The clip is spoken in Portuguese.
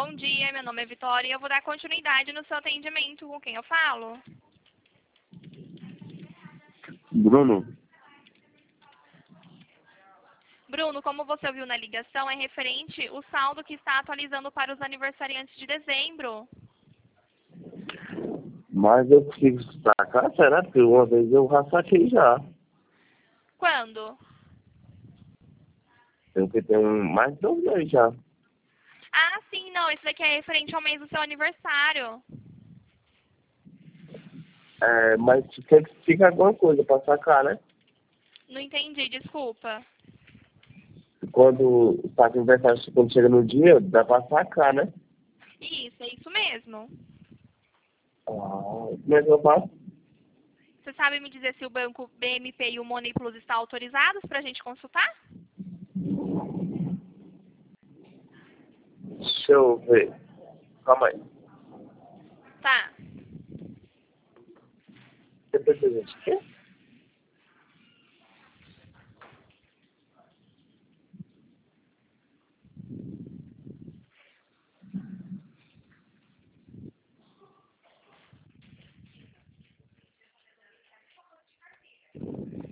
Bom dia, meu nome é Vitória e eu vou dar continuidade no seu atendimento. Com quem eu falo? Bruno, Bruno, como você ouviu na ligação, é referente o saldo que está atualizando para os aniversariantes de dezembro. mas eu preciso sacar, será? Porque uma vez eu já saquei já. Quando? Eu que tenho mais de 2 meses já. Ah, sim, não, esse daqui é referente ao mês do seu aniversário. É, mas sempre fica alguma coisa pra sacar, né? Não entendi, desculpa. Quando tá com aniversário, quando chega no dia, dá pra sacar, né? Isso, é isso mesmo. Como é que eu faço? Você sabe me dizer se o banco BMP e o Money Plus estão autorizados para a gente consultar? Deixa eu ver. Calma aí. Tá. Depois a gente quer?